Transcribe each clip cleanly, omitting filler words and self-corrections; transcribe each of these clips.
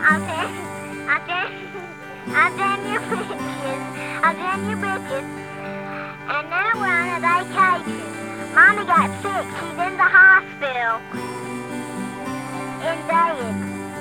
I've done, I've done your britches. I've done your britches. And now we're on a vacation. Mommy got sick. She's in the hospital. In bed.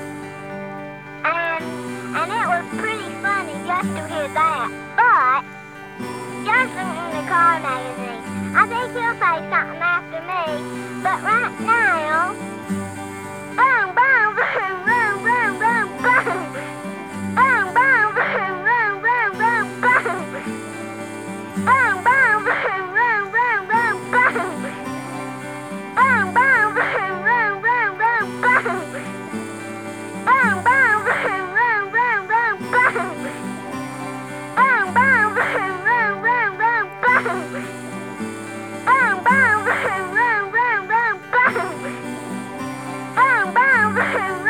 And it was pretty funny just to hear that. But, Justin in the car magazine. I think he'll say something after me. But right now, boom, boom, boom, boom, boom, boom, boom. Boom, boom, boom, boom, boom, boom, boom. Boom, boom, boom, boom, boom, boom, boom. Boom, boom, boom, boom, boom, boom, boom. Boom, boom, boom, boom, boom, boom, boom. Boom, boom, boom, boom, boom, boom, boom. Boom, boom, boom, boom, boom, boom, boom. Boom, boom, boom,